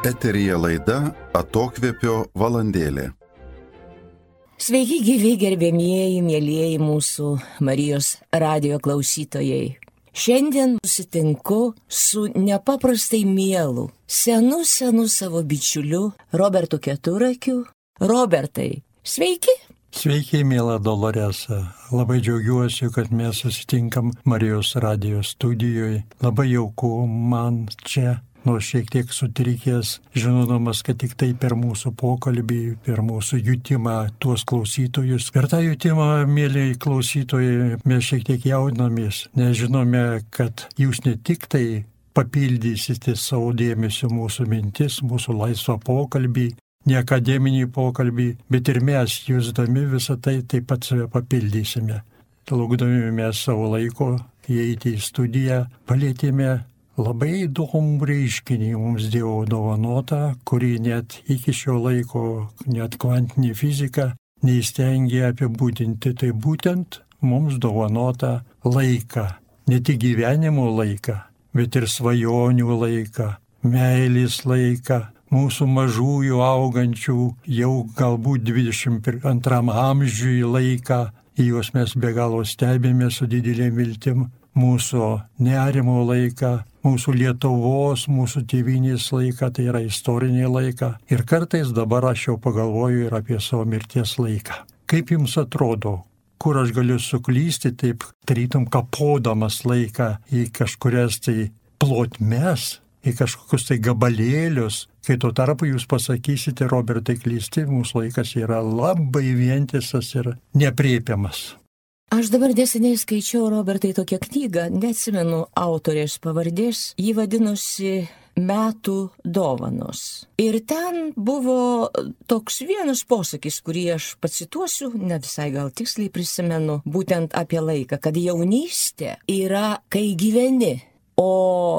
Eteryje laida Atokvėpio valandėlė. Sveiki gyvi gerbėmieji, mielieji mūsų Marijos radijo klausytojai. Šiandien susitinku su nepaprastai mielu, senu savo bičiuliu Robertu Keturakiu. Robertai, sveiki! Sveiki, miela Doloresa. Labai džiaugiuosi, kad mes susitinkam Marijos radijo studijoje. Labai jauku man čia. Nors šiek tiek sutrikęs, žinodamas, kad tik tai per mūsų pokalbį, per mūsų jutimą tuos klausytojus. Per tą jutimą, mėly klausytojai, mes šiek tiek jaudinamės, nes žinome, kad jūs ne tik tai papildysite savo dėmesio mūsų mintis, mūsų laisvą pokalbį, ne akademinį pokalbį, bet ir mes, jusdami visą tai, taip pat save papildysime. Laukdami mes savo laiko įeiti į studiją, palėtėme labai įdomų reiškinį mums Dievo dovanota, kurį net iki šio laiko net kvantinė fizika neįstengė apibūdinti. Tai būtent mums dovanota laiką. Ne tik gyvenimo laiką, bet ir svajonių laiką, meilės laiką, mūsų mažųjų augančių jau galbūt 22 amžiui laiką. Į juos mes be galo stebime su didelė viltim. Mūsų nerimo laiką, mūsų Lietuvos, mūsų tėvynės laiką, tai yra istorinį laiką. Ir kartais dabar aš jau pagalvoju ir apie savo mirties laiką. Kaip jums atrodo, kur aš galiu suklysti taip, tarytum kapodamas laiką į kažkurias tai plotmes, į kažkokius tai gabalėlius, kai tuo tarpu jūs pasakysite, Robertai, klysti, mūsų laikas yra labai vientisas ir nepriepiamas. Aš dabar neseniai skaičiau, Robertai, tokią knygą, neatsimenu autorės pavardės, ji vadinosi Metų dovanos. Ir ten buvo toks vienas posakis, kurį aš pacituosiu, ne visai gal tiksliai prisimenu, būtent apie laiką, kad jaunystė yra, kai gyveni, o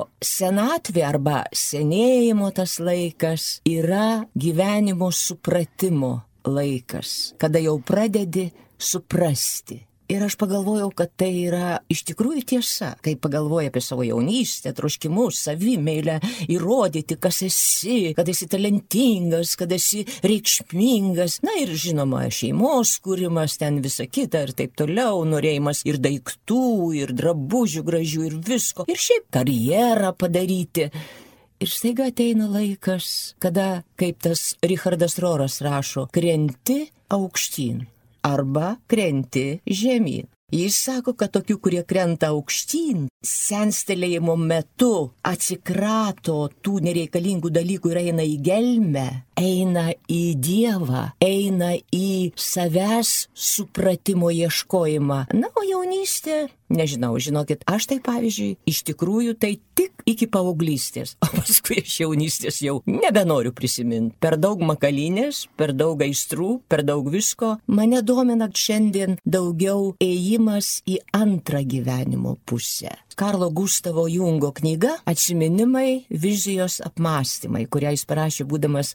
senatvė arba senėjimo tas laikas yra gyvenimo supratimo laikas, kada jau pradedi suprasti. Ir aš pagalvojau, kad tai yra iš tikrųjų tiesa, kai pagalvoju apie savo jaunystę, troškimus, savimeilę, įrodyti, kas esi, kad esi talentingas, kad esi reikšmingas, na ir žinoma, šeimos kūrimas, ten visa kita ir taip toliau, norėjimas ir daiktų, ir drabužių gražių, ir visko, ir šiaip karjerą padaryti. Ir staiga ateina laikas, kada, kaip tas Richardas Roras rašo, krenti aukštyn. Arba krenti žemyn. Jis sako, kad tokių, kurie krenta aukštyn, senstelėjimo metu atsikrato tų nereikalingų dalykų ir eina į gelmę, eina į Dievą, eina į savęs supratimo ieškojimą. Na, o jaunystė, nežinau, žinokit, aš tai pavyzdžiui, iš tikrųjų tai tik iki paauglystės, o paskui iš jaunystės jau nebenoriu prisiminti. Per daug makalynės, per daug aistrų, per daug visko. Mane domina šiandien daugiau ėjimas į antrą gyvenimo pusę. Karlo Gustavo Jungo knyga Atsiminimai, vizijos, apmąstymai, kurią jis parašė būdamas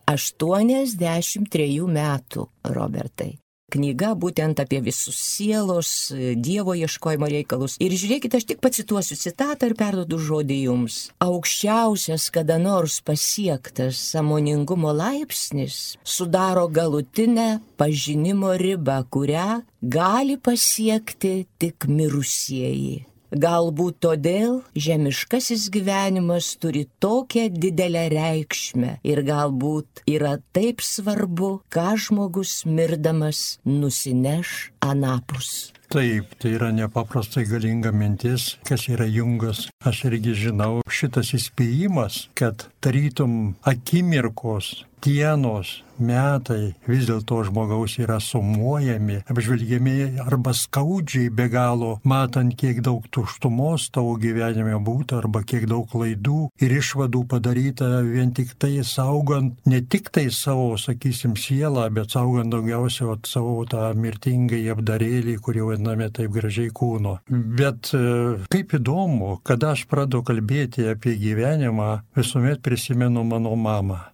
83 metų, Robertai. Knyga būtent apie visus sielos, Dievo ieškojimo reikalus. Ir žiūrėkite, aš tik pacituosiu citatą ir perduodu žodį jums. Aukščiausias kada nors pasiektas sąmoningumo laipsnis sudaro galutinę pažinimo ribą, kurią gali pasiekti tik mirusieji. Galbūt todėl žemiškasis gyvenimas turi tokią didelę reikšmę ir galbūt yra taip svarbu, ką žmogus mirdamas nusineš anapus. Taip, tai yra nepaprastai galinga mintis, kas yra Jungas. Aš irgi žinau, šitas įspėjimas, kad tarytum akimirkos, dienos, metai vis dėlto žmogaus yra sumuojami, apžvelgiami arba skaudžiai be galo, matant, kiek daug tuštumos tavo gyvenime būtų arba kiek daug klaidų ir išvadų padaryta vien tik tai saugant, ne tik tai savo, sakysim, sielą, bet saugant daugiausia savo tą mirtingąjį apdarėlį, kurį vadiname taip gražiai kūno. Bet kaip įdomu, kada aš pradedu kalbėti apie gyvenimą, visuomet prisimenu mano mamą.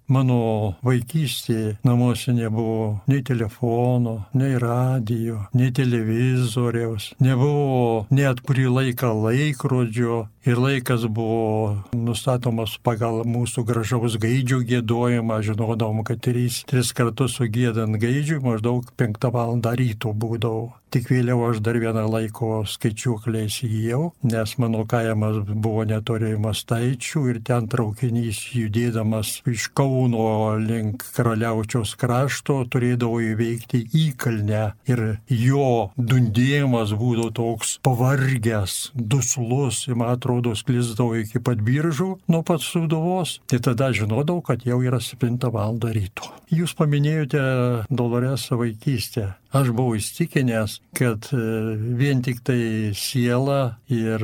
mano vaikystėje namuose nebuvo nei telefono, nei radijo, nei televizoriaus, nebuvo net kurį laiką laikrodžio ir laikas buvo nustatomas pagal mūsų gražaus gaidžių giedojimą. Žinodavom, kad tris kartus sugiedant gaidžių maždaug 5 valandą ryto būdavo. Tik vėliau aš dar vieną laiko skaičiuoklę įsigijau, nes mano kaimas buvo netoli Mastaičių ir ten traukinys judėdamas iš Kauno link Karaliaučiaus krašto turėdavo įveikti Įkalnę ir jo dundėjimas būdavo toks pavargęs, duslus, man atrodo, sklisdavo iki pat Biržų nuo pat Sūduvos. Ir tada žinodavau, kad jau yra 7 valandą ryto. Jūs paminėjote Doloresą vaikystę. Aš buvau įstikinęs, kad vien tik tai siela ir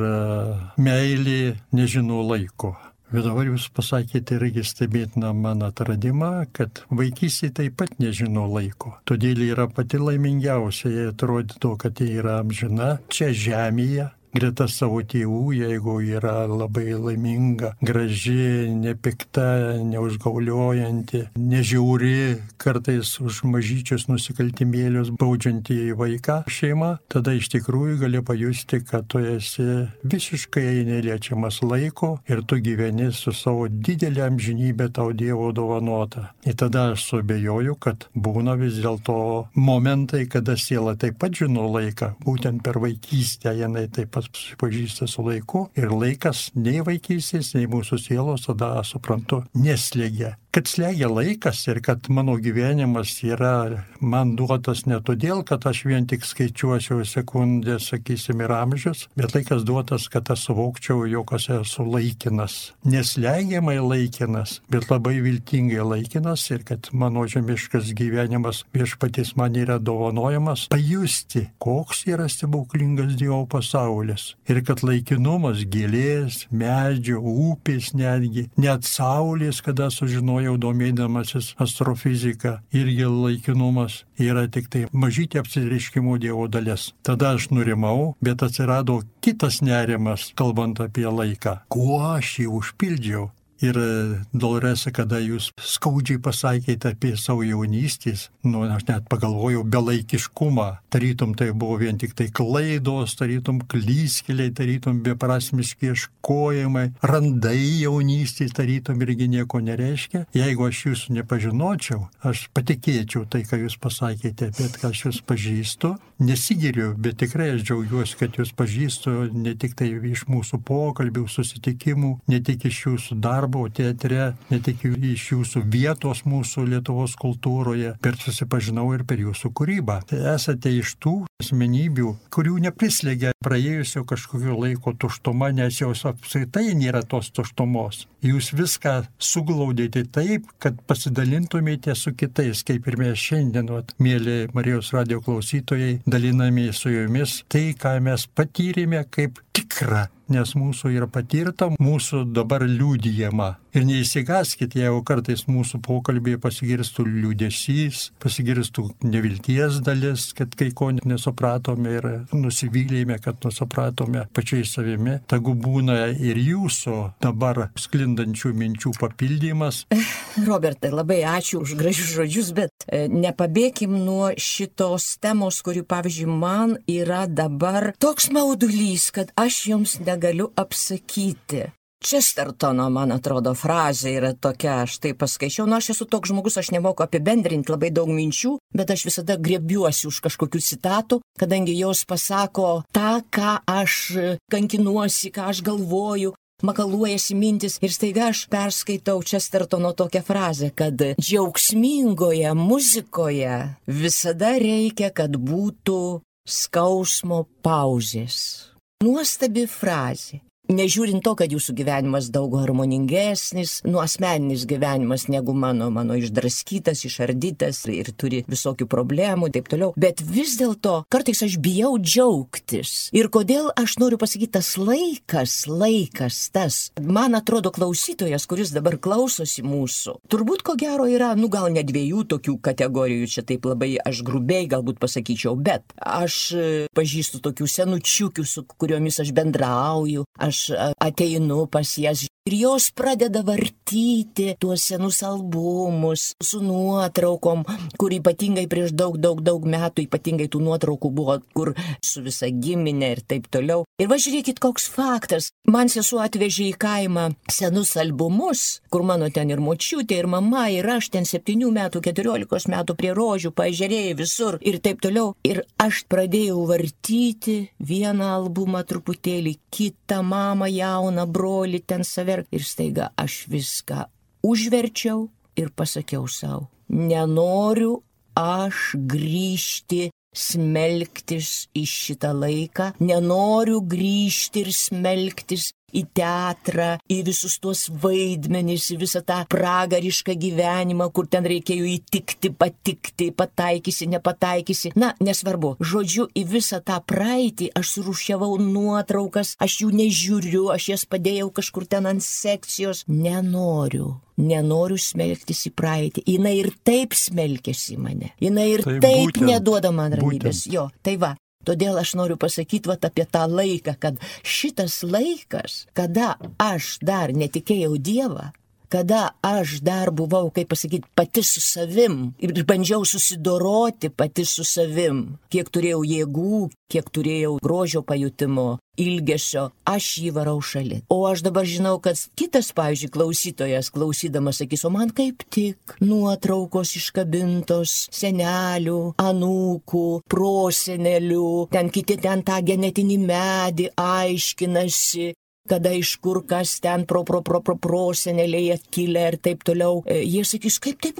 meilė nežino laiko. Bet dabar jūs pasakėte irgi stebėtiną man atradimą, kad vaikystė taip pat nežino laiko. Todėl yra pati laimingiausia, jei atrodytų, kad jie yra amžina čia žemėje. Greta savo tėvų, jeigu yra labai laiminga, graži, nepikta, neužgauliojanti, nežiauri, kartais už mažyčius nusikaltimėlius baudžianti vaiką šeimą, tada iš tikrųjų gali pajusti, kad tu esi visiškai neliečiamas laiko ir tu gyveni su savo didelė amžinybė tau Dievo dovanota. Ir tada aš suabejoju, kad būna vis dėlto momentai, kada siela taip pat žino laiką, būtent per vaikystę jinai taip pat susipažįsta su laiku ir laikas nei vaikystės, nei mūsų sielos tada, suprantu, neslėgia. Kad slegia laikas ir kad mano gyvenimas yra man duotas ne todėl, kad aš vien tik skaičiuosiu sekundės, sakysim, ir amžius, bet laikas duotas, kad aš suvokčiau, jog aš esu laikinas. Neslegiamai laikinas, bet labai viltingai laikinas ir kad mano žemiškas gyvenimas Viešpaties man yra dovanojamas pajusti, koks yra stebuklingas Dievo pasaulis. Ir kad laikinumas gėlės, medžio, upės netgi, net saulės, kada sužinojau domėdamasis astrofiziką, irgi laikinumas yra tik tai mažytė apsireiškimo Dievo dalis. Tada aš nurimau, bet atsirado kitas nerimas, kalbant apie laiką. Kuo aš jį užpildžiau? Ir Doloresa, kada jūs skaudžiai pasakėte apie savo jaunystės, aš net pagalvojau belaikiškumą, tarytum tai buvo vien tik tai klaidos, tarytum klyskeliai, tarytum beprasmiški ieškojimai, randai jaunystės, tarytum irgi nieko nereiškia. Jeigu aš jūsų nepažinočiau, aš patikėčiau tai, ką jūs pasakėte, bet aš jūs pažįstu, nesigiriu, bet tikrai aš džiaugiuosi, kad jūs pažįstu ne tik tai iš mūsų pokalbių, susitikimų, ne tik iš jūsų darbo teatre, ne tik iš jūsų vietos mūsų Lietuvos kultūroje, bet susipažinau ir per jūsų kūrybą. Tai esate iš tų asmenybių, kurių neprislegia praėjusio kažkokio laiko tuštuma, nes jos apskritai nėra tos tuštumos. Jūs viską suglaudėte taip, kad pasidalintumėte su kitais, kaip ir mes šiandien, mėly Marijos radijo klausytojai, dalinami su jumis tai, ką mes patyrėme kaip tikra, nes mūsų yra patirta, mūsų dabar liudijama. Ir neįsigaskite, jeigu kartais mūsų pokalbėje pasigirstų liūdesys, pasigirstų nevilties dalis, kad kai ko nesupratome ir nusivylėme, kad nesupratome pačiai savimi. Tagu būna ir jūsų dabar sklindančių minčių papildymas. Robertai, labai ačiū už gražius žodžius, bet nepabėkim nuo šitos temos, kuri, pavyzdžiui, man yra dabar toks maudulys, kad aš jums negaliu apsakyti. Chestertono, man atrodo, frazė yra tokia, aš tai paskaičiau, aš esu toks žmogus, aš nemoku apibendrinti labai daug minčių, bet aš visada griebiuosi už kažkokių citatų, kadangi jos pasako tą, ką aš kankinuosi, ką aš galvoju, makaluojasi mintis ir staiga aš perskaitau Chestertono tokią frazę, kad džiaugsmingoje muzikoje visada reikia, kad būtų skausmo pauzės. Nuostabi frazė. Nežiūrint to, kad jūsų gyvenimas daug harmoningesnis, asmeninis gyvenimas negu mano išdraskytas, išardytas ir turi visokių problemų, taip toliau. Bet vis dėlto kartais aš bijau džiaugtis. Ir kodėl aš noriu pasakyti, tas laikas, tas, man atrodo, klausytojas, kuris dabar klausosi mūsų, turbūt ko gero yra, gal ne 2 tokių kategorijų, čia taip labai aš grubiai galbūt pasakyčiau, bet aš pažįstu tokių senučiukių, su kuriomis aš bendrauju, aš aš ateinu pas jas ir jos pradeda vartyti tuos senus albumus su nuotraukom, kur ypatingai prieš daug metų, ypatingai tų nuotraukų buvo, kur su visa giminė ir taip toliau. Ir va žiūrėkit, koks faktas. Man sesuo atvežė į kaimą senus albumus, kur mano ten ir močiutė, ir mama, ir aš ten 7 metų, 14 metų prie rožių, paežerėjai visur ir taip toliau. Ir aš pradėjau vartyti vieną albumą truputėlį, kitą mamą jauną, brolį ten save. Ir staiga aš viską užverčiau ir pasakiau savo, nenoriu aš grįžti smelktis į šitą laiką, nenoriu grįžti ir smelktis į teatrą, į visus tuos vaidmenis, į visą tą pragarišką gyvenimą, kur ten reikėjo įtikti, patikti, pataikysi, nepataikysi. Na, nesvarbu. Žodžiu, į visą tą praeitį aš surūšiavau nuotraukas, aš jų nežiūriu, aš jas padėjau kažkur ten ant sekcijos. Nenoriu smelktis į praeitį. Jinai ir taip smelkėsi mane. Jinai ir taip neduoda man ramybės. Jo, tai va. Todėl aš noriu pasakyti apie tą laiką, kad šitas laikas, kada aš dar netikėjau Dievą, kada aš dar buvau, kaip pasakyti, pati su savim ir bandžiau susidoroti pati su savim, kiek turėjau jėgų, kiek turėjau grožio pajutimo, ilgesio, aš jį varau šalin. O aš dabar žinau, kad kitas, pavyzdžiui, klausytojas, klausydamas, sakys, o man kaip tik nuotraukos iškabintos senelių, anūkų, prosenelių, ten kiti ten tą genetinį medį aiškinasi, kada iš kur kas ten proseneliai atkilę ir taip toliau. Jie sakys, kaip taip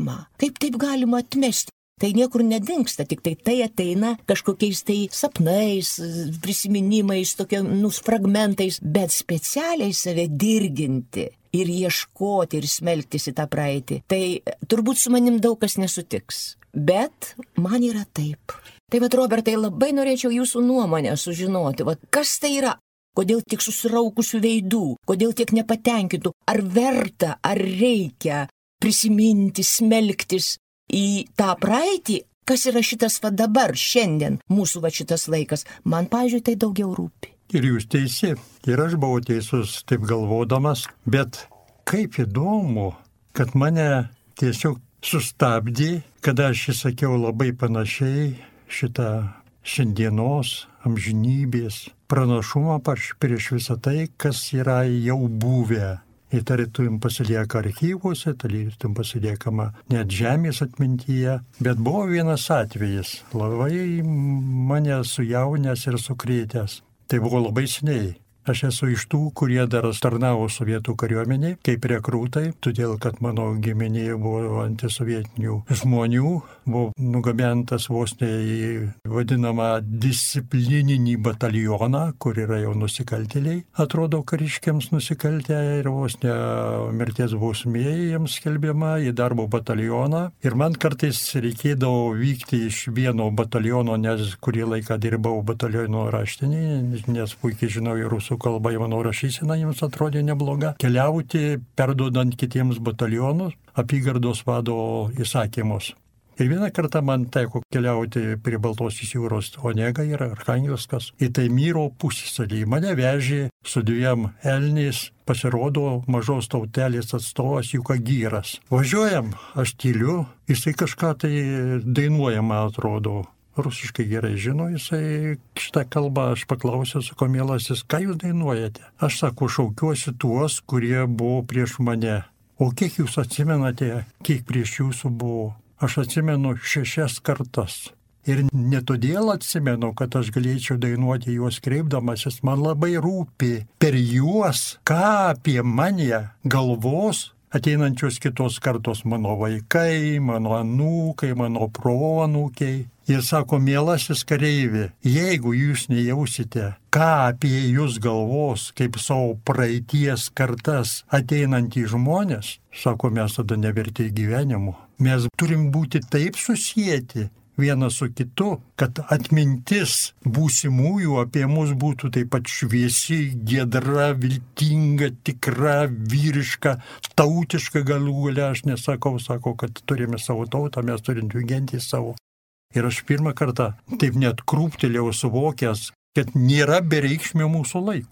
galima atmesti. Tai niekur nedingsta, tik tai ateina kažkokiais tai sapnais, prisiminimais, fragmentais, bet specialiai save dirginti ir ieškoti ir smelktis į tą praeitį. Tai turbūt su manim daug kas nesutiks, bet man yra taip. Tai vat, Robertai, labai norėčiau jūsų nuomonę sužinoti, kas tai yra. Kodėl tiek susiraukusių veidų, kodėl tiek nepatenkintų, ar verta, ar reikia prisiminti, smelktis į tą praeitį, kas yra šitas dabar, šiandien, mūsų šitas laikas. Man, pavyzdžiui, tai daugiau rūpi. Ir jūs teisi, ir aš buvau teisus taip galvodamas, bet kaip įdomu, kad mane tiesiog sustabdė, kada aš įsakiau labai panašiai šitą šiandienos amžinybės pranašumą prieš visą tai, kas yra jau buvę. Ir tarytum pasilieka archyvuose, tarytum pasiliekama net žemės atmintyje. Bet buvo vienas atvejis, labai mane sujaunęs ir sukrėtęs. Tai buvo labai seniai. Aš esu iš tų, kurie dar tarnavo sovietų kariuomeniai, kaip rekrūtai, todėl kad mano giminėje buvo antisovietinių žmonių, buvo nugabentas vos ne į vadinamą disciplininį batalioną, kur yra jau nusikaltėliai, atrodo kariškiams nusikaltę ir vos ne mirties bausmė jiems skelbiama į darbo batalioną. Ir man kartais reikėdavo vykti iš vieno bataliono, nes kurį laiką dirbau bataliono raštinį, nes puikiai žinau ir rusų kalba, mano rašysena jums atrodė nebloga, keliauti, perduodant kitiems batalionus, apygardos vado įsakymus. Ir vieną kartą man teko keliauti prie Baltosios jūros Onega ir Archangelskas į Taimyro pusiasalį. Mane vežė su 2 elniais, pasirodo mažos tautelės atstovas Jukagyras. Važiuojam, aš tyliu, jisai kažką tai dainuoja, man atrodo. Rusiškai gerai žino, jisai šitą kalbą, aš paklausiau, sako, mielasis, ką jūs dainuojate? Aš sako, šaukiuosi tuos, kurie buvo prieš mane. O kiek jūs atsimenate, kiek prieš jūsų buvo? Aš atsimenu 6 kartas. Ir ne todėl atsimenu, kad aš galėčiau dainuoti juos kreipdamasis, man labai rūpi per juos, ką apie mane galvos ateinančios kitos kartos, mano vaikai, mano anūkai, mano proanūkiai. Jis sako, mielasis kareivi, jeigu jūs nejausite, ką apie jūs galvos, kaip savo praeities kartas ateinantys žmonės, sako, mes tada neverti gyvenimo. Mes turim būti taip susijęti vienas su kitu, kad atmintis būsimųjų apie mus būtų taip pat šviesi, giedra, viltinga, tikra, vyriška, tautiška galų gale. Aš nesakau, sako, kad turime savo tautą, mes turim gentį savo. Ir aš pirmą kartą taip net krūptelėjau suvokęs, kad nėra bereikšmio mūsų laiko.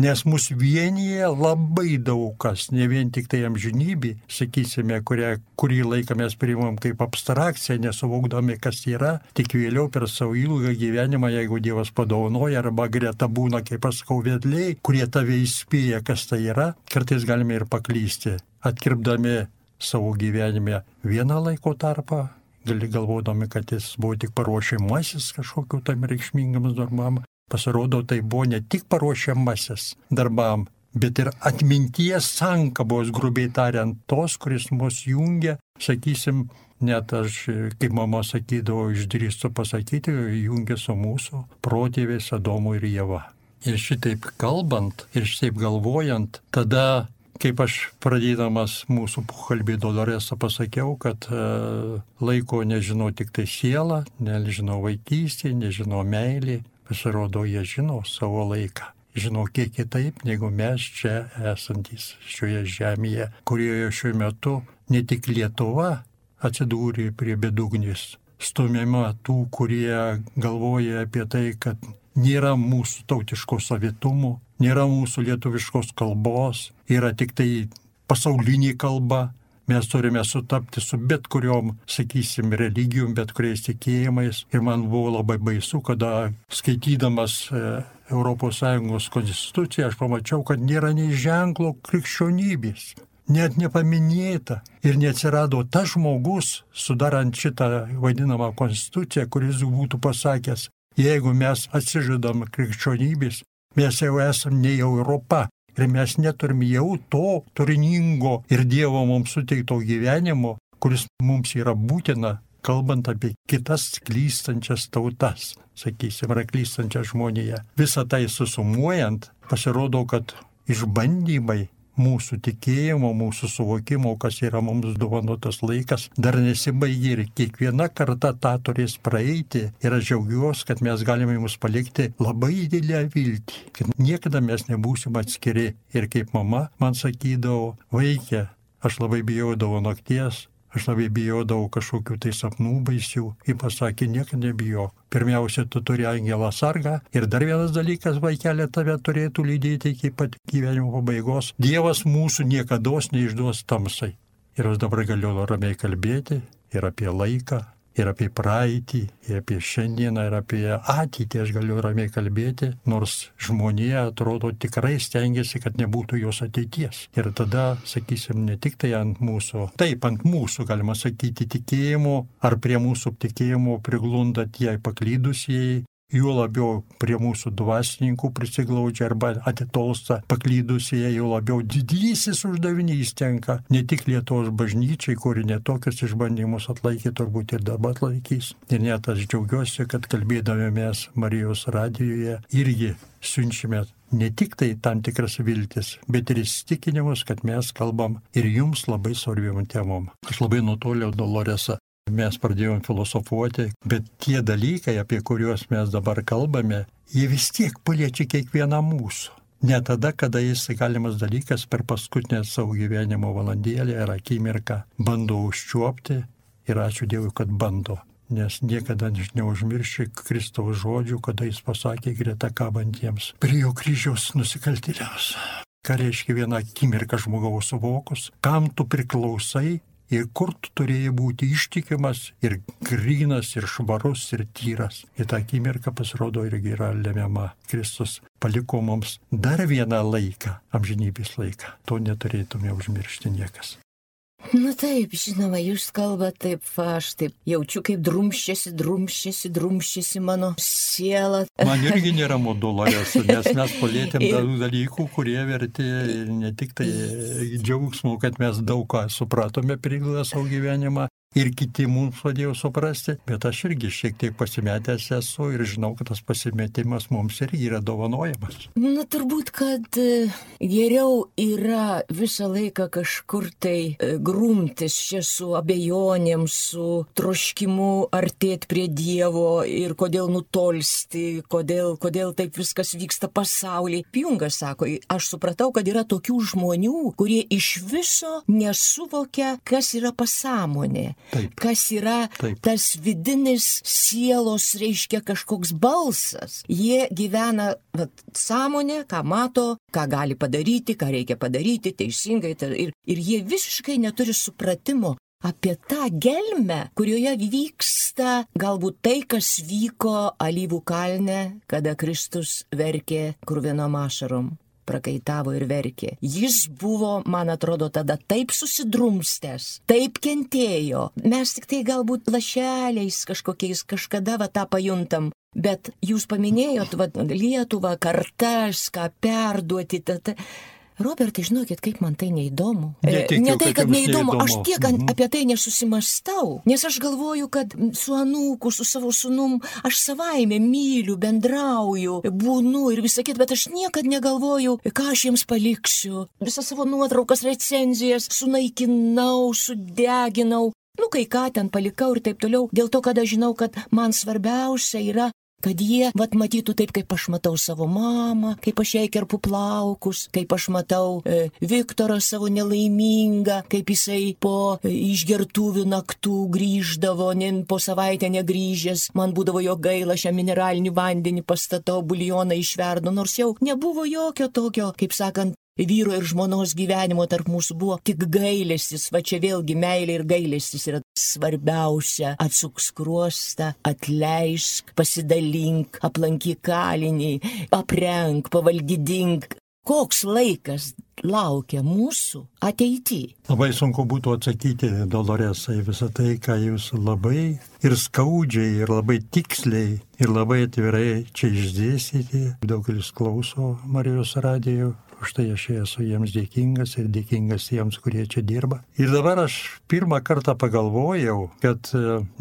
nes mus vienyje labai daug kas, ne vien tik tai amžinybė, sakysime, kurį laiką mes priimam kaip abstrakciją, nesuvokdami, kas yra, tik vėliau per savo ilgą gyvenimą, jeigu Dievas padovanoja, arba greta būna, kaip aš sakau, vedliai, kurie tave įspėja, kas tai yra, kartais galime ir paklysti, atkirpdami savo gyvenime vieną laiko tarpą, galvodami, kad jis buvo tik paruošimasis kažkokiu tam reikšmingams darbam. Pasirodo, tai buvo ne tik paruošiamasis darbam, bet ir atminties sankabos, grubiai tariant, tos, kuris mus jungia, sakysim, net aš, kaip mama sakydavo, išdrįstu pasakyti, jungia su mūsų protėviais Adomu ir Ieva. Ir šitaip kalbant, ir šitaip galvojant, tada, kaip aš pradėdamas mūsų pokalbį Doloresą pasakiau, kad laiko nežino tik tai siela, nežino vaikystė, nežino meilė. Pasirodo, jie žino savo laiką. Žino kiek kitaip, negu mes čia esantys šioje žemėje, kurioje šiuo metu ne tik Lietuva atsidūrė prie bedugnės, stumiama tų, kurie galvoja apie tai, kad nėra mūsų tautiško savitumo, nėra mūsų lietuviškos kalbos, yra tik tai pasaulinė kalba. Mes turime sutapti su bet kuriom, sakysim, religijom, bet kuriais tikėjimais. Ir man buvo labai baisu, kada skaitydamas ES konstituciją, aš pamačiau, kad nėra nei ženklo krikščionybės. Net nepaminėta. Ir neatsirado tas žmogus, sudarant šitą vadinamą konstituciją, kuris būtų pasakęs, jeigu mes atsižadam krikščionybės, mes jau esam ne Europa. Ir mes neturim jau to turiningo ir Dievo mums suteikto gyvenimo, kuris mums yra būtina, kalbant apie kitas klystančias tautas, sakysim, ar klystančią žmoniją. Visą tai susumuojant, pasirodo, kad išbandymai mūsų tikėjimo, mūsų suvokimo, kas yra mums dovanotas laikas, dar nesibaigė ir kiekviena karta tą turės praeiti. Ir aš džiaugiuosi, kad mes galime jums palikti labai didelę viltį, kad niekada mes nebūsim atskiri. Ir kaip mama man sakydavo, vaikė, aš labai bijodavau nakties, aš labai bijodavau kažkokių tai sapnų baisių. Ji pasakė, niekada nebijok. Pirmiausia, tu turi angelą sargą. Ir dar vienas dalykas, vaikelė, tave turėtų lydėti iki pat gyvenimo pabaigos. Dievas mūsų niekados neišduos tamsai. Ir aš dabar galiu ramiai kalbėti ir apie laiką, ir apie praeitį, ir apie šiandieną, ir apie ateitį aš galiu ramiai kalbėti, nors žmonija atrodo tikrai stengiasi, kad nebūtų jos ateities. Ir tada, sakysim, ne tik tai ant mūsų, taip, ant mūsų, galima sakyti, tikėjimo, ar prie mūsų tikėjimo priglunda tie paklydusieji, juo labiau prie mūsų dvasininkų prisiglaudžia arba atitolsta paklydusieji, juo labiau didysis uždavinys tenka ne tik Lietuvos bažnyčiai, kuri netokius išbandymus atlaikė, turbūt ir dabar atlaikys. Ir net aš džiaugiuosi, kad kalbėdami mes Marijos radijoje irgi siunčiame ne tik tai tam tikras viltis, bet ir įsitikinimus, kad mes kalbam ir jums labai svarbiom temom. Aš labai nutoliau Doloresą. Mes pradėjom filosofuoti, bet tie dalykai, apie kuriuos mes dabar kalbame, jie vis tiek paliečia kiekvieną mūsų. Ne tada, kada jis galimas dalykas per paskutinę savo gyvenimo valandėlę ar akimirką bando užčiuopti ir ačiū Dievui, kad bando. Nes niekada neužmirši Kristaus žodžių, kada jis pasakė greta kabantiems prie jo kryžiaus nusikaltėliams. Ką reiškia viena akimirka žmogaus suvokus, kam tu priklausai, ir kur tu turėjai būti ištikimas ir grynas, ir švarus, ir tyras. Ir tą akimirką pasirodo irgi yra lemiama. Kristus paliko mums dar vieną laiką, amžinybės laiką. To neturėtume užmiršti niekas. Nu taip, žinoma, jūs kalbate taip, aš taip jaučiu, kaip drumščiasi mano siela. Man irgi neramu Doloresą, nes mes palėtėm daug dalykų, kurie verti ne tik tai džiaugsmo, kad mes daug ką supratome prigladę savo gyvenimą. Ir kiti mums padėjo suprasti, bet aš irgi šiek tiek pasimetęs esu ir žinau, kad tas pasimetimas mums irgi yra dovanojamas. Na, turbūt, kad geriau yra visą laiką kažkur tai grumtis čia su abejonėm, su troškimu artėti prie Dievo ir kodėl nutolsti, kodėl taip viskas vyksta pasaulyje. Jungas sako, aš supratau, kad yra tokių žmonių, kurie iš viso nesuvokia, kas yra pasąmonė. Taip. Kas yra tas vidinis sielos, reiškia, kažkoks balsas. Jie gyvena sąmonė, ką mato, ką gali padaryti, ką reikia padaryti teisingai. Ir jie visiškai neturi supratimo apie tą gelmę, kurioje vyksta galbūt tai, kas vyko Alyvų kalne, kada Kristus verkė kruvinom ašarom. Prakaitavo ir verkė. Jis buvo, man atrodo, tada taip susidrumstęs, taip kentėjo. Mes tik tai galbūt lašeliais kažkokiais kažkada tą pajuntam. Bet jūs paminėjot Lietuvą, kartas, ką perduoti. Robertai, žinokit, kaip man tai neįdomu. Ne tai, kad neįdomu, aš tiek apie tai nesusimastau, nes aš galvoju, kad su anūku, su savo sūnum, aš savaime myliu, bendrauju, būnu ir visą kitą, bet aš niekad negalvoju, ką aš jiems paliksiu. Visas savo nuotraukas, recenzijas sunaikinau, sudeginau, kai ką ten palikau ir taip toliau, dėl to, kad aš žinau, kad man svarbiausia yra, kad jie matytų taip, kaip aš matau savo mamą, kaip aš jai kerpu plaukus, kaip aš matau Viktorą savo nelaimingą, kaip jisai po išgertuvių naktų grįždavo, po savaitę negrįžęs, man būdavo jo gaila, šią mineralinį vandenį pastatau, buljoną išverdu, nors jau nebuvo jokio tokio, kaip sakant, vyro ir žmonos gyvenimo tarp mūsų buvo tik gailestis, čia vėlgi meilė ir gailestis yra svarbiausia. Atsuk skruostą, atleisk, pasidalink, aplankyk kalinį, aprenk, pavalgydink. Koks laikas laukia mūsų ateityje? Labai sunku būtų atsakyti, Doloresai, visą tai, ką jūs labai ir skaudžiai, ir labai tiksliai, ir labai atvirai čia išdėstyti. Daugelis klauso Marijos radijo. Už tai aš esu jiems dėkingas ir dėkingas jiems, kurie čia dirba. Ir dabar aš pirmą kartą pagalvojau, kad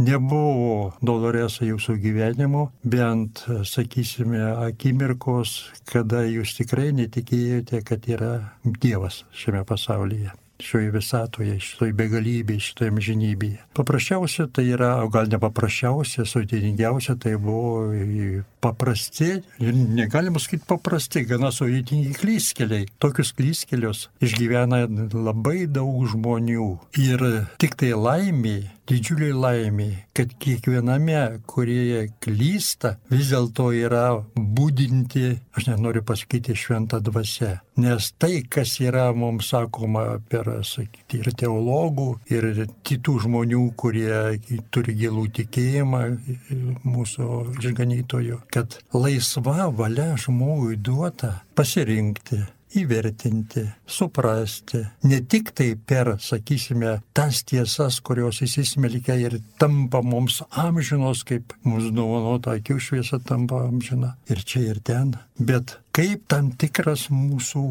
nebuvo, Doloresa, jūsų gyvenimo, bent, sakysime, akimirkos, kada jūs tikrai netikėjote, kad yra Dievas šiame pasaulyje. Šioje visatoje, šitoje begalybėje, šitoje amžinybėje. Paprasčiausia tai yra, o gal ne paprasčiausia, sudėtingiausia tai buvo paprasti, negalima sakyti paprasti, gana sudėtingi klystkeliai. Tokius klystkelius išgyvena labai daug žmonių. Ir tik tai laimė, didžiuliai laimė, kad kiekviename, kurie klysta, vis dėlto yra būdinti, aš nenoriu pasakyti, šventa dvasia. Nes tai, kas yra mums sakoma per, sakyti, ir teologų, ir kitų žmonių, kurie turi gilų tikėjimą mūsų išganytojo, kad laisva valia žmogui duota pasirinkti, įvertinti, suprasti, ne tik tai per, sakysime, tas tiesas, kurios įsismelkia ir tampa mums amžinos, kaip mums dovanota akių šviesa tampa amžina ir čia ir ten, bet kaip tam tikras mūsų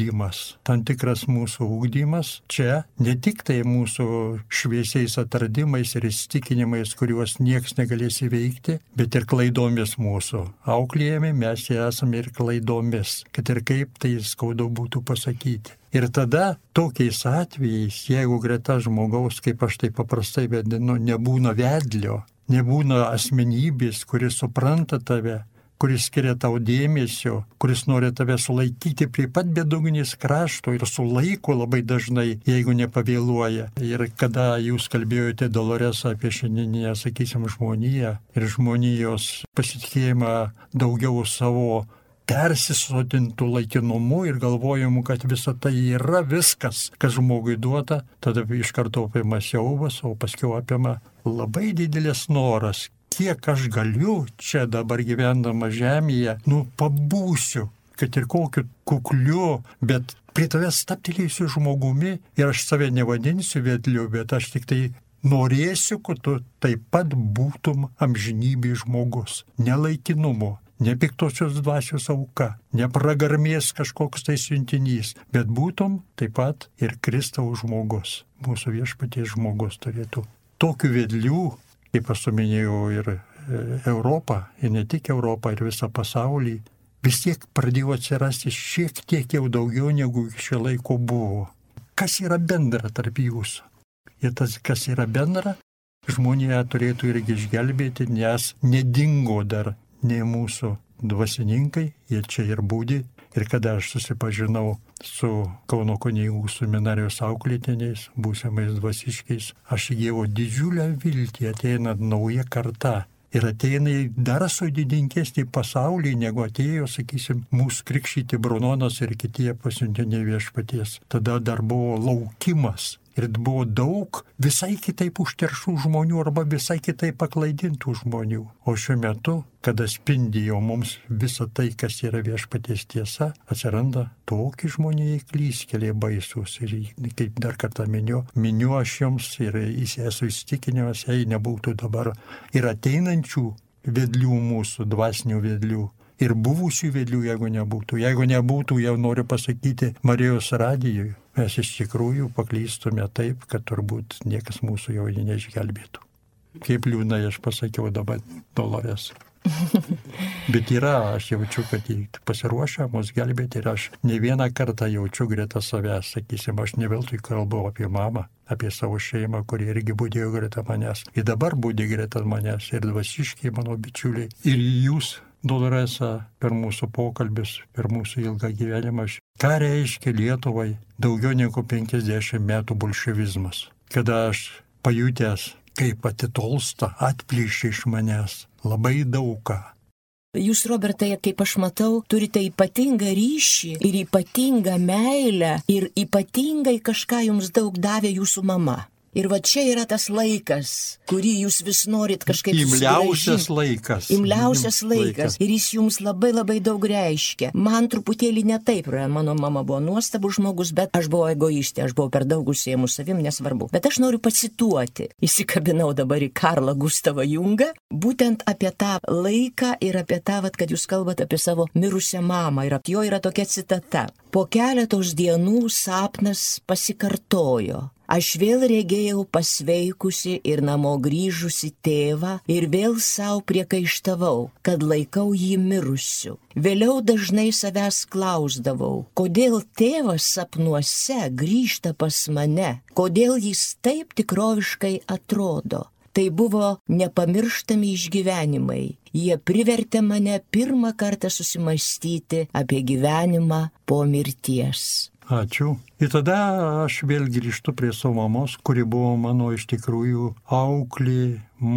ugdymas čia ne tik tai mūsų šviesiais atradimais ir įsitikinimais, kuriuos nieks negalės įveikti, bet ir klaidomis mūsų. Auklėjami mes esame ir klaidomis, kad ir kaip tai skaudu būtų pasakyti. Ir tada tokiais atvejais, jeigu greta žmogaus, kaip aš tai paprastai vadinu, nebūna vedlio, nebūna asmenybės, kuris supranta tave, kuris skiria tau dėmesio, kuris nori tave sulaikyti prie pat bedugnės krašto ir sulaiko labai dažnai, jeigu nepavėluoja. Ir kada jūs kalbėjote, Doloresa, apie šiandieninę, sakysim, žmoniją ir žmonijos pasitikėjimą daugiau savo persisotintų laikinumu ir galvojimu, kad visa tai yra viskas, kas žmogui duota, tada iš karto apima siaubas, o paskiau apima labai didelis noras. Kiek aš galiu čia dabar gyvendama žemėje, pabūsiu, kad ir kokiu kukliu, bet prie tavęs staptelėjusiu žmogumi ir aš save nevadinsiu vedliu, bet aš tik tai norėsiu, kad tu taip pat būtum amžinybė žmogus, nelaikinumo, ne piktosios dvasios auka, ne pragarmės kažkoks tai siuntinys, bet būtum taip pat ir Kristaus žmogus, mūsų viešpaties žmogus turėtų. Tokių vedlių, kaip aš suminėjau, ir Europą, ir ne tik Europą, ir visą pasaulį, vis tiek pradėjo atsirasti šiek tiek jau daugiau, negu iki šio laiko buvo. Kas yra bendra tarp jūsų? Ir tas, kas yra bendra, žmonija turėtų irgi išgelbėti, nes nedingo dar nei mūsų dvasininkai, jie čia ir būdi, Ir kada aš susipažinau su Kauno kunigų seminarijos auklėtiniais, būsimais dvasiškiais, aš įgėjau didžiulę viltį, ateina nauja karta. Ir ateina į dar sudėtingesnį pasaulį, negu atėjo, sakysim, mūsų krikštyti Brunonas ir kiti pasiuntiniai viešpaties. Tada dar buvo laukimas. Ir buvo daug visai kitaip užterštų žmonių arba visai kitaip paklaidintų žmonių. O šiuo metu, kada spindi jau mums visą tai, kas yra viešpaties tiesa, atsiranda tokie žmonijai klystkeliai baisūs. Ir kaip dar kartą miniu aš jums ir esu įsitikinęs, jei nebūtų dabar ir ateinančių vedlių mūsų, dvasinių vedlių. Ir buvusių vedlių, jeigu nebūtų. Jeigu nebūtų, jau noriu pasakyti, Marijos radijui, mes iš tikrųjų paklystume taip, kad turbūt niekas mūsų jau neišgelbėtų. Kaip liūdnai aš pasakiau dabar Dolores. Bet yra, aš jaučiu, kad jį pasiruošę mus gelbėti ir aš ne vieną kartą jaučiu greta savęs, sakysim, aš ne veltui kalbu apie mamą, apie savo šeimą, kuri irgi būdėjo greta manęs. Ir dabar būdė greta manęs ir dvasiškiai mano bičiuliai. Ir jūs, Doloresa, per mūsų pokalbis, per mūsų ilgą gyvenimą, ką reiškia Lietuvai daugiau negu 50 metų bolševizmas. Kada aš pajutęs, kaip atitolsta, atplyšia iš manęs labai daugą. Jūs, Robertai, kaip aš matau, turite ypatingą ryšį ir ypatingą meilę ir ypatingai kažką jums daug davė jūsų mama. Ir va čia yra tas laikas, kurį jūs vis norit kažkaip Imliausias laikas. Imliausias laikas. Ir jis jums labai labai daug reiškia. Man truputėlį ne taip. Mano mama buvo nuostabus žmogus, bet aš buvau egoistė. Aš buvau per daug užsiėmus savim, nesvarbu. Bet aš noriu pacituoti. Įsikabinau dabar į Karlą Gustavą Jungą. Būtent apie tą laiką ir apie tą, kad jūs kalbate apie savo mirusią mamą. Ir apie jo yra tokia citata. Po keletos dienų sapnas pasikartojo. Aš vėl regėjau pasveikusi ir namo grįžusi tėvą ir vėl savo priekaištavau, kad laikau jį mirusiu. Vėliau dažnai savęs klausdavau, kodėl tėvas sapnuose grįžta pas mane, kodėl jis taip tikroviškai atrodo. Tai buvo nepamirštami išgyvenimai. Jie privertė mane pirmą kartą susimastyti apie gyvenimą po mirties. Ačiū. Ir tada aš vėl grįžtu prie savo mamos, kuri buvo mano iš tikrųjų auklė,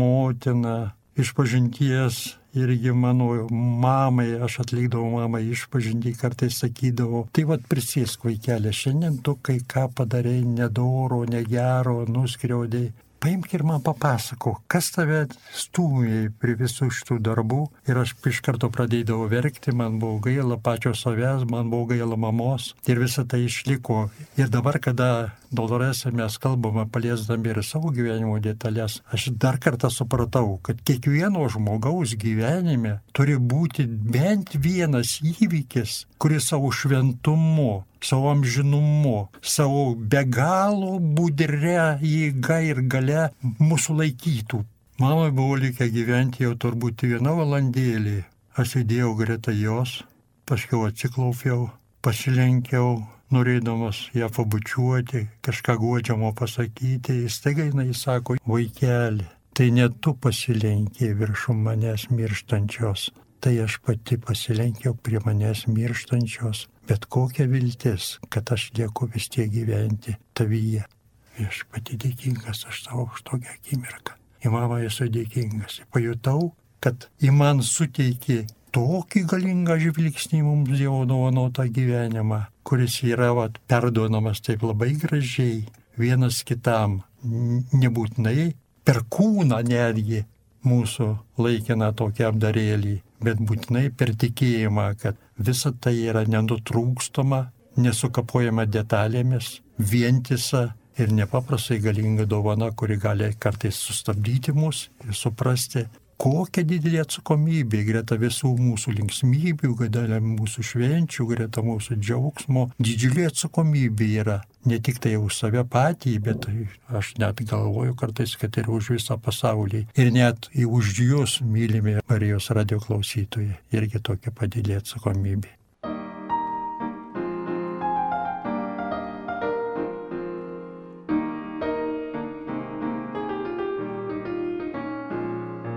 motina, išpažinties. Irgi mano mamai, aš atlikdavau mamai išpažintį, kartais sakydavau, tai prisėsk vaikelė, šiandien tu kai ką padarei nedoro, negero, nuskriaudei. Paimk ir man papasako, kas tave stūmė prie visų šitų darbų. Ir aš iš karto pradėdavau verkti, man buvo gaila pačio savęs, man buvo gaila mamos. Ir visa tai išliko. Ir dabar, kada Doloresa mes kalbame, paliesdami ir savo gyvenimo detalės, aš dar kartą supratau, kad kiekvieno žmogaus gyvenime turi būti bent vienas įvykis, kuris savo šventumu, savo amžinumu, savo be galo budria jėga ir gale mūsų laikytų. Mamai buvo likę gyventi jau turbūt 1 valandėlį. Aš sėdėjau greta jos, paskiau atsiklaupiau, pasilenkiau, norėdamas ją pabučiuoti, kažką guodžiamo pasakyti. Staiga jinai sako, vaikeli, tai ne tu pasilenkė viršum manęs mirštančios. Tai aš pati pasilenkiau prie manęs mirštančios, bet kokia viltis, kad aš lieku vis tiek gyventi tavyje. Aš pati dėkingas aš tau už tokią akimirką. Į mamą esu dėkingas. Pajutau, kad į man suteikė tokį galingą žvilgsnį mums Dievo dovanotą gyvenimą, kuris yra perduodamas taip labai gražiai vienas kitam, nebūtinai per kūną netgi mūsų laikiną tokį apdarėlį, bet būtinai per tikėjimą, kad visa tai yra nenutrūkstama, nesukapojama detalėmis, vientisa ir nepaprastai galinga dovana, kuri gali kartais sustabdyti mus ir suprasti, kokia didelė atsakomybė greta visų mūsų linksmybių, greta mūsų švenčių, greta mūsų džiaugsmo. Didžiulė atsakomybė yra ne tik tai už save patį, bet aš net galvoju kartais, kad ir už visą pasaulį. Ir net už jūs, mylimi Marijos radijo klausytojai, irgi tokia didelė atsakomybė.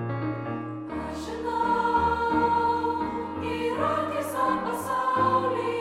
Yra tiesa pasaulyje.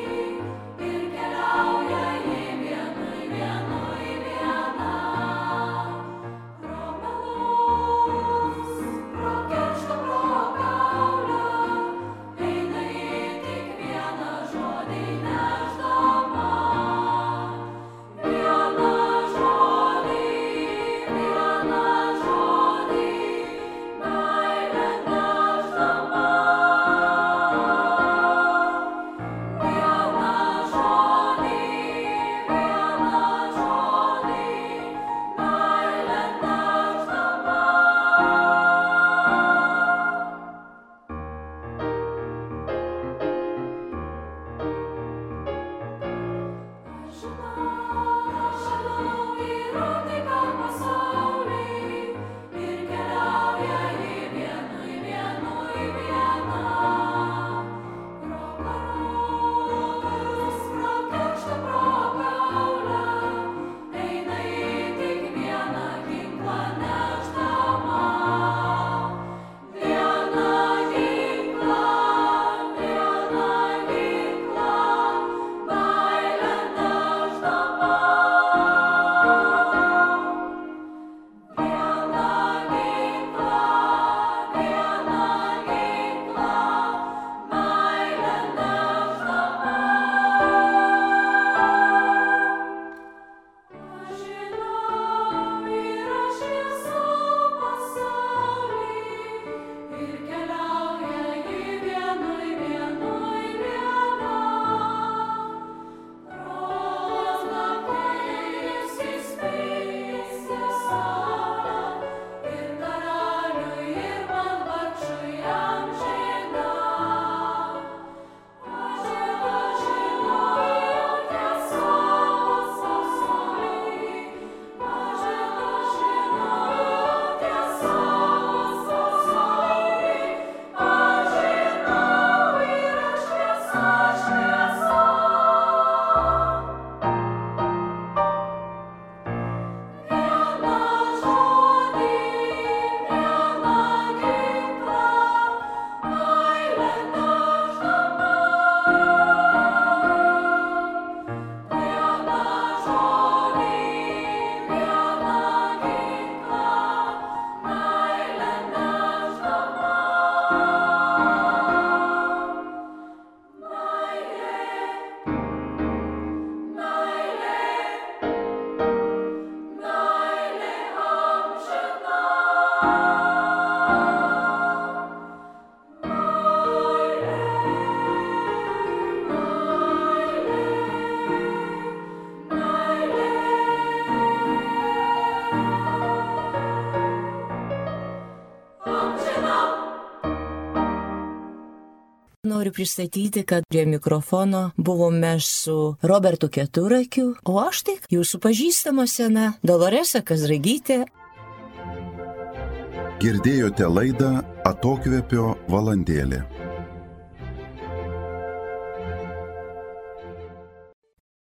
Noriu pristatyti, kad prie mikrofono buvome su Robertu Keturakiu, o aš tai jūsų pažįstama sena Doloresa Kazragytė. Girdėjote laidą Atokvėpio valandėlė.